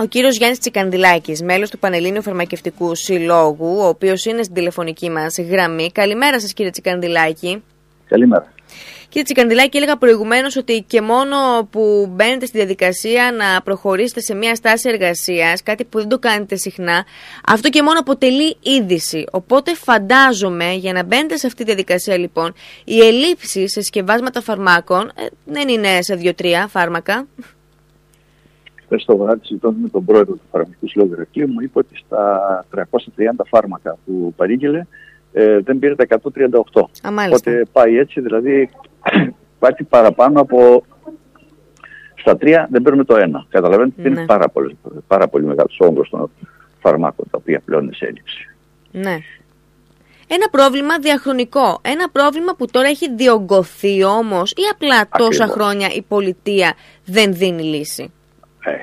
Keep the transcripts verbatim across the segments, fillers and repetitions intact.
ο κύριος Γιάννης Τσικανδηλάκης, μέλος του Πανελλήνιου Φαρμακευτικού Συλλόγου, ο οποίος είναι στην τηλεφωνική μας γραμμή. Καλημέρα σας, κύριε Τσικανδηλάκη. Καλημέρα. Κύριε Τσικανδηλάκη, έλεγα προηγουμένως ότι και μόνο που μπαίνετε στη διαδικασία να προχωρήσετε σε μια στάση εργασίας, κάτι που δεν το κάνετε συχνά, αυτό και μόνο αποτελεί είδηση. Οπότε φαντάζομαι, για να μπαίνετε σε αυτή τη διαδικασία λοιπόν, οι ελλείψεις σε συσκευάσματα φαρμάκων ε, δεν είναι σε δύο-τρία φάρμακα. Χθες το βράδυ, συζητώντας με τον πρόεδρο του Φαρμακευτικού Συλλόγου Ηρακλείου, μου είπε ότι στα τριακόσια τριάντα φάρμακα που παρήγγειλε ε, δεν πήρε τα εκατόν τριάντα οκτώ. Α, μάλιστα. Οπότε πάει έτσι, δηλαδή κάτι παραπάνω από στα τρία δεν παίρνουμε το ένα. Καταλαβαίνετε ότι ναι. είναι πάρα πολύ, πάρα πολύ μεγάλος όγκος των φαρμάκων τα οποία πλέον είναι σε έλλειψη. Ναι. Ένα πρόβλημα διαχρονικό. Ένα πρόβλημα που τώρα έχει διωγγωθεί όμως ή απλά Ακριβώς. τόσα χρόνια η πολιτεία δεν δίνει λύση. Ε,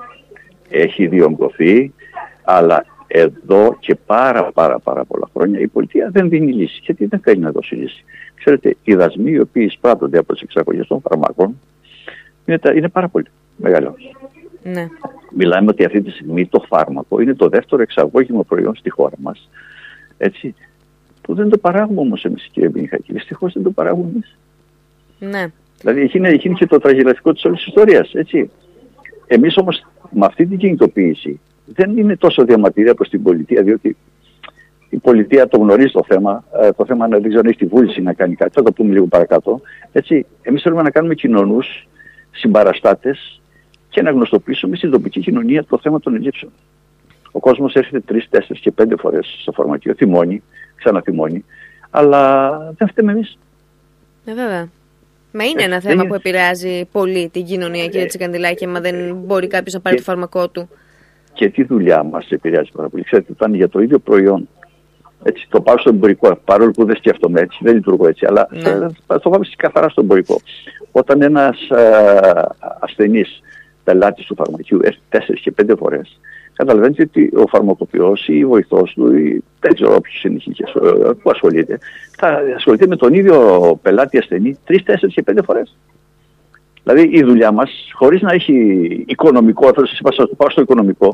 έχει διωγγωθεί, αλλά εδώ και πάρα πάρα πάρα πολλά χρόνια η πολιτεία δεν δίνει λύση. Γιατί δεν θέλει να δώσει λύση. Ξέρετε, οι δασμοί οι οποίοι εισπράττονται από τις εξαγωγές των φαρμάκων είναι, τα, είναι πάρα πολύ μεγάλο. Ναι. Μιλάμε ότι αυτή τη στιγμή το φάρμακο είναι το δεύτερο εξαγώγημο προϊόν στη χώρα μας. Έτσι, που δεν το παράγουμε όμως εμείς, κύριε Μπενιχάκη. Δυστυχώς δεν το παράγουμε εμείς. Ναι. Δηλαδή εκεί είναι, εκεί είναι και το τραγελαφικό της όλης της ιστορίας. Έτσι. Εμείς όμως με αυτή την κινητοποίηση δεν είναι τόσο διαμαρτυρία προς την πολιτεία, διότι η πολιτεία το γνωρίζει το θέμα. Ε, το θέμα δεν ξέρω αν έχει τη βούληση να κάνει κάτι. Θα το πούμε λίγο παρακάτω. Έτσι, εμείς θέλουμε να κάνουμε κοινωνούς, συμπαραστάτες και να γνωστοποιήσουμε στην τοπική κοινωνία το θέμα των ελλείψεων. Ο κόσμος έρχεται τρεις, τέσσερις και πέντε φορές στο φαρμακείο, θυμώνει, ξαναθυμώνει, αλλά δεν φταίμε εμείς. Ε, βέβαια. Μα είναι ε, ένα θέμα είναι... που επηρεάζει πολύ την κοινωνία, κύριε ε, Τσικανδηλάκη, μα δεν μπορεί κάποιος να πάρει και... το φάρμακό του. Και τη δουλειά μας επηρεάζει πάρα πολύ. Ξέρετε, όταν για το ίδιο προϊόν, έτσι, το πάω στο εμπορικό, παρόλο που δεν σκέφτομαι έτσι, δεν λειτουργώ έτσι, αλλά ναι. θα το πάμε καθαρά στο εμπορικό. Όταν ένας α, ασθενής πελάτης του φαρμακείου έρθει τέσσερις και πέντε φορές, καταλαβαίνετε ότι ο φαρμακοποιός ή η βοηθός του ή δεν ξέρω όποιος είναι που ασχολείται, θα ασχολείται με τον ίδιο πελάτη ασθενή τρεις, τέσσερις και πέντε φορές. Δηλαδή η δουλειά μας, χωρίς να έχει οικονομικό, θα σας πάω στο οικονομικό,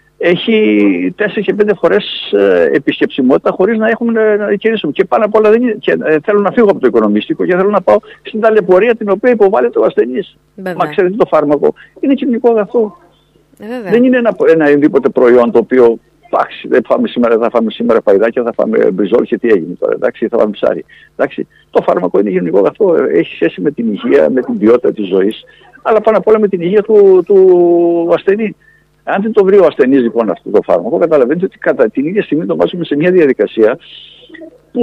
έχει τέσσερις και πέντε φορές ε, επισκεψιμότητα χωρίς να έχουμε να κερδίσουμε. Και πάνω απ' όλα δεν είναι, και, ε, θέλω να φύγω από το οικονομιστικό και θέλω να πάω στην ταλαιπωρία την οποία υποβάλλεται ο ασθενής. Μα ξέρετε, το φάρμακο είναι κοινωνικό αγαθό. Ε, δεν είναι ένα, ένα ενδήποτε προϊόν το οποίο εντάξει, δεν φάμε σήμερα, θα φάμε σήμερα φαϊδάκια, θα φάμε μπριζόλ και τι έγινε τώρα, εντάξει, θα φάμε ψάρι. Εντάξει, το φάρμακο είναι γενικό αγαθό, έχει σχέση με την υγεία, με την ποιότητα της ζωής, αλλά πάνω απ' όλα με την υγεία του, του ασθενή. Αν δεν το βρει ο ασθενής λοιπόν αυτό το φάρμακο, καταλαβαίνετε ότι κατά την ίδια στιγμή το βάζουμε σε μια διαδικασία που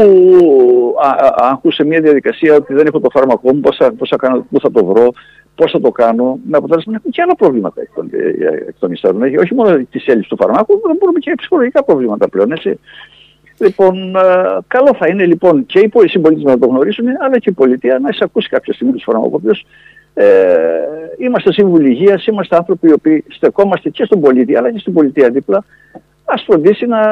άγχου σε μια διαδικασία ότι δεν έχω το φάρμακό μου, πώς θα, πώς θα, κάνω, πώς θα το βρω, πώς θα το κάνω, με αποτέλεσμα να έχουμε και άλλα προβλήματα εκ των, εκ των υστέρων. Όχι μόνο τη έλλειψη του φαρμάκου, δεν μπορούμε και ψυχολογικά προβλήματα πλέον, έτσι. Λοιπόν, καλό θα είναι λοιπόν και οι συμπολίτες να το γνωρίσουν, αλλά και η πολιτεία να εισακούσει κάποια στιγμή τους φαρμακοποιούς. Ε, είμαστε σύμβουλοι υγείας, είμαστε άνθρωποι οι οποίοι στεκόμαστε και στον πολίτη, αλλά και στην πολιτεία δίπλα. Ας φροντίσει να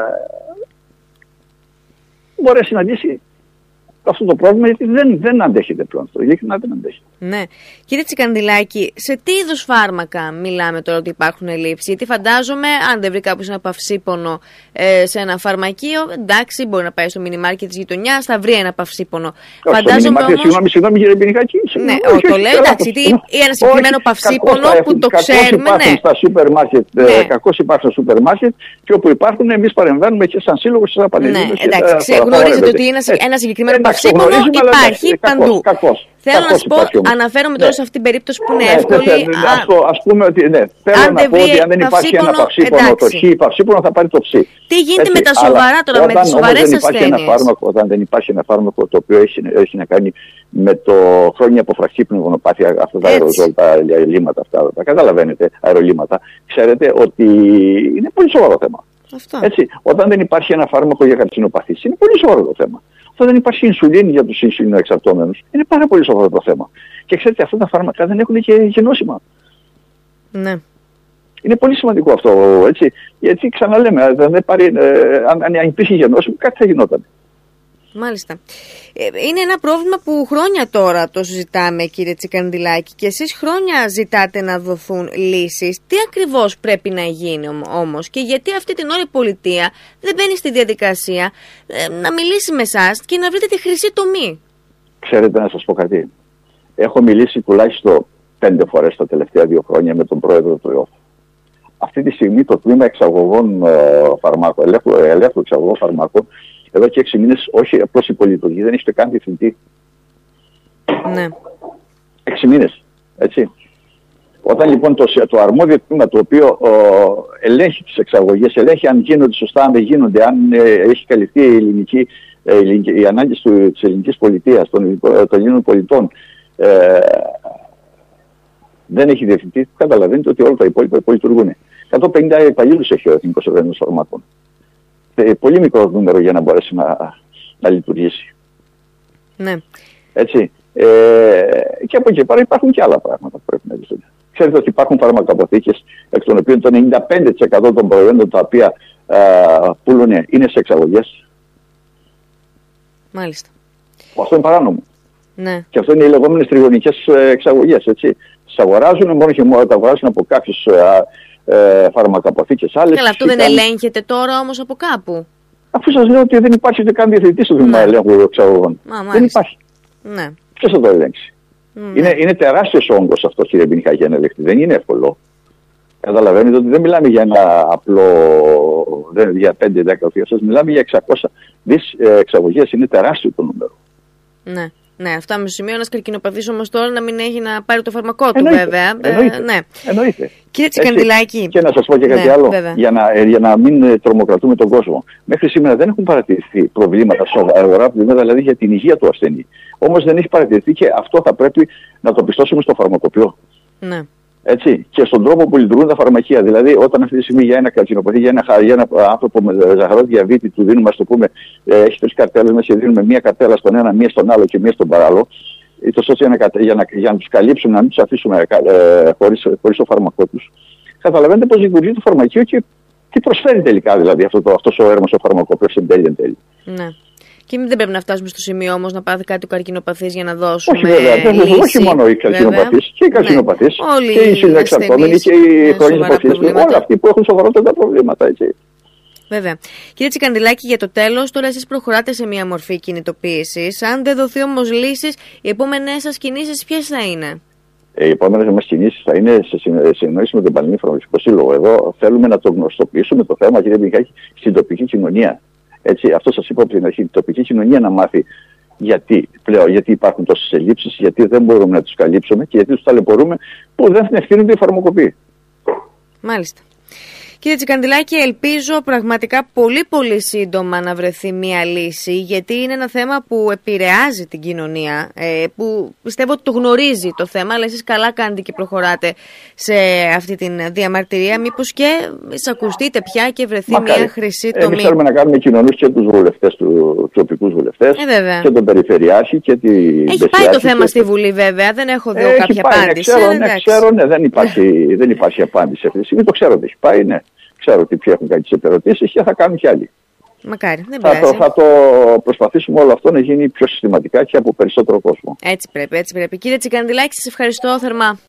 μπορέσει να λύσει αυτό το πρόβλημα, γιατί δεν, δεν αντέχεται πλέον αυτό. Ειλικρινά δεν αντέχεται. Ναι. Κύριε Τσικανδηλάκη, σε τι είδους φάρμακα μιλάμε τώρα ότι υπάρχουν ελλείψεις? Γιατί φαντάζομαι, αν δεν βρει κάποιος ένα παυσίπονο ε, σε ένα φαρμακείο, εντάξει, μπορεί να πάει στο μινιμάρκετ της γειτονιάς, θα βρει ένα παυσίπονο. Φαντάζομαι όμως... Συγγνώμη, συγγνώμη κύριε Μπενιχάκη. Ναι, ο, το λέω, εντάξει, ή ένα συγκεκριμένο παυσίπονο που το ξέρουμε. Υπάρχουν στα σούπερ μάρκετ, κακώς υπάρχουν στα σούπερ μάρκετ και όπου υπάρχουν εμείς παρεμβαίνουμε και σαν σύλλογο, σαν πανελλήνιο. Ναι, εντάξει, γνωρίζετε ότι ένα συγκεκριμένο παυσίπονο υπάρχει παντού. Κακώς. Θέλω να σου πω, αναφέρομαι τώρα σε αυτήν την περίπτωση που είναι εύκολη. Ας πούμε ότι ναι, θέλω να πω ότι αν δεν υπάρχει ένα παυσίπονο το χ, παυσίπονο θα πάρει το ψ. Τι γίνεται με τα σοβαρά τώρα, με τις σοβαρές ασθένειες? Όταν δεν υπάρχει ένα φάρμακο το οποίο έχει να κάνει με το χρόνια αποφραχή πνευμονοπάθεια, αυτά τα αεροζόλ, τα αερολύματα, αυτά τα καταλαβαίνετε, αερολύματα, ξέρετε ότι είναι πολύ σοβαρό θέμα. Έτσι, όταν δεν υπάρχει ένα φάρμακο για καρκινοπαθήσεις, είναι πολύ σοβαρό το θέμα. Όταν δεν υπάρχει ινσουλίνη για τους ινσουλινοεξαρτώμενους, είναι πάρα πολύ σοβαρό το θέμα. Και ξέρετε, αυτά τα φάρμακα δεν έχουν και γενώσιμα. Ναι. Είναι πολύ σημαντικό αυτό, έτσι. Γιατί ξαναλέμε, αν, δεν πάρει, ε, αν, αν υπήρχε γενώσιμο, κάτι θα γινόταν. Μάλιστα. Είναι ένα πρόβλημα που χρόνια τώρα το συζητάμε, κύριε Τσικανδηλάκη, και εσείς χρόνια ζητάτε να δοθούν λύσεις. Τι ακριβώς πρέπει να γίνει όμως και γιατί αυτή την ώρα η πολιτεία δεν μπαίνει στη διαδικασία να μιλήσει με εσάς και να βρείτε τη χρυσή τομή? Ξέρετε, να σας πω κάτι. Έχω μιλήσει τουλάχιστον πέντε φορές τα τελευταία δύο χρόνια με τον πρόεδρο του ΕΟΦ. Αυτή τη στιγμή το τμήμα εξαγωγών φαρμάκων, ελεύθερου, ελεύθερου εξαγωγών φαρμάκων, εδώ και έξι μήνες, όχι απλώς υπολειτουργεί, δεν έχετε καν διευθυντή. Ναι. Έξι μήνες, έτσι. Όταν λοιπόν το, το αρμόδιο τμήμα το οποίο ο, ελέγχει τις εξαγωγές, ελέγχει αν γίνονται σωστά, αν δεν γίνονται, αν ε, έχει καλυφθεί η ελληνική, ε, η, οι ανάγκες του, της ελληνικής πολιτείας, των, των Ελλήνων πολιτών, ε, δεν έχει διευθυντή, καταλαβαίνετε ότι όλα τα υπόλοιπα υπολειτουργούν. εκατόν πενήντα υπαλλήλους έχει ο Εθνικός Οργανισμός Φαρμάκων. Ε, πολύ μικρό νούμερο για να μπορέσει να, να λειτουργήσει. Ναι. Έτσι. Ε, και από εκεί πέρα υπάρχουν και άλλα πράγματα που πρέπει να λυθούν. Ξέρετε ότι υπάρχουν φαρμακαποθήκες εκ των οποίων το ενενήντα πέντε τοις εκατό των προϊόντων τα οποία πουλούν είναι σε εξαγωγές. Μάλιστα. Αυτό είναι παράνομο. Ναι. Και αυτό είναι οι λεγόμενες τριγωνικές εξαγωγές. Έτσι. Τις αγοράζουν μόνο και μόνο, τα αγοράζουν από κάποιους ε, φαρμακαποθήκες άλλες. Καλά, αυτό δεν κάνουν... ελέγχεται τώρα όμως από κάπου? Αφού σας λέω ότι δεν υπάρχει ούτε καν διευθυντής στο τμήμα ελέγχου εξαγωγών. Δεν υπάρχει. Ναι. Ποιος θα το ελέγξει? Ναι. Είναι, είναι τεράστιος όγκος αυτό, κύριε Μπινιχάκη, για να ελεγχθεί. Δεν είναι εύκολο. Καταλαβαίνετε ότι δεν μιλάμε για ένα απλό, δεν, για πέντε δέκα οφείες, μιλάμε για εξακόσιες δις εξαγωγές. Είναι τεράστιο το νούμερο. Ναι. Ναι, αυτά με σημείο ένας καρκινοπαθής όμως τώρα να μην έχει να πάρει το φαρμακό του, εννοείται, βέβαια. Εννοείται. Ε, ναι. εννοείται. Κύριε Τσικανδηλάκη. Και να σας πω και κάτι ναι, άλλο, για να, για να μην τρομοκρατούμε τον κόσμο. Μέχρι σήμερα δεν έχουν παρατηρηθεί προβλήματα, σοβαρά προβλήματα, δηλαδή για την υγεία του ασθενή. Όμως δεν έχει παρατηρηθεί και αυτό θα πρέπει να το πιστώσουμε στο φαρμακοποιό. Ναι. Έτσι, και στον τρόπο που λειτουργούν τα φαρμακεία. Δηλαδή, όταν αυτή τη στιγμή για ένα καρκινοπαθή, για ένα, για ένα άνθρωπο με ζαχαρό διαβήτη, του δίνουμε, ας το πούμε, ε, έχει τρεις καρτέλες μέσα, δίνουμε μία καρτέλα στον ένα, μία στον άλλο και μία στον παράλληλο, είτε για να, για να, για να τους καλύψουμε, να μην τους αφήσουμε ε, χωρίς, χωρίς το φάρμακό τους. Καταλαβαίνετε πώς λειτουργεί το φαρμακείο και τι προσφέρει τελικά, δηλαδή, αυτό το, αυτός ο έρμος ο φαρμακοποιός εν τέλει εν τέλει. Ναι. Και δεν πρέπει να φτάσουμε στο σημείο όμως να πάθει κάτι ο καρκινοπαθής για να δώσουμε. Όχι, βέβαια. Λύση. Όχι μόνο οι καρκινοπαθείς, και οι καρκινοπαθείς, ναι. Και οι συνεξαρτώμενοι και οι χρόνιες παθήσεις. Όλοι αυτοί που έχουν σοβαρότερα προβλήματα, έτσι. Βέβαια. Κύριε Τσικανδηλάκη, για το τέλος, τώρα εσείς προχωράτε σε μια μορφή κινητοποίησης. Αν δεν δοθεί όμως λύσεις, οι επόμενες σας κινήσεις ποιες θα είναι? Οι επόμενες μας κινήσεις θα είναι σε συνεννόηση με τον Πανελλήνιο Φαρμακευτικό Σύλλογο. Εδώ θέλουμε να το γνωστοποιήσουμε το θέμα, κύριε Μπινιχάκη, στην τοπική κοινωνία. Έτσι, αυτό σας είπα από την αρχή. Η τοπική κοινωνία να μάθει γιατί πλέον, γιατί υπάρχουν τόσες ελλείψεις, γιατί δεν μπορούμε να τους καλύψουμε και γιατί τους ταλαιπωρούμε που δεν ευθύνονται οι φαρμακοποιοί. Μάλιστα. Κύριε Τσικανδηλάκη, ελπίζω πραγματικά πολύ πολύ σύντομα να βρεθεί μια λύση, γιατί είναι ένα θέμα που επηρεάζει την κοινωνία, ε, που πιστεύω ότι το γνωρίζει το θέμα, αλλά εσείς καλά κάνετε και προχωράτε σε αυτή τη διαμαρτυρία. Μήπως και εισακουστείτε πια και βρεθεί Μακάρι. μια χρυσή τομή. Εμείς θέλουμε να κάνουμε κοινωνούς και τους βουλευτές, τους τοπικούς βουλευτές, ε, και τον Περιφερειάρχη και την Έχει πάει το θέμα και... στη Βουλή, βέβαια, δεν έχω δει ε, κάποια πάει, απάντηση. Ναι, ξέρω, ναι, ξέρω, ναι, δεν υπάρχει, δεν υπάρχει απάντηση αυτή τη στιγμή. Το ξέρω ότι έχει πάει, ναι. Ξέρω ότι ποιοι έχουν κάνει τις ερωτήσεις και θα κάνουν κι άλλοι. Μακάρι, δεν θα, το, θα το προσπαθήσουμε όλο αυτό να γίνει πιο συστηματικά και από περισσότερο κόσμο. Έτσι πρέπει, έτσι πρέπει. Κύριε Τσικανδηλάκη, σας ευχαριστώ θερμά.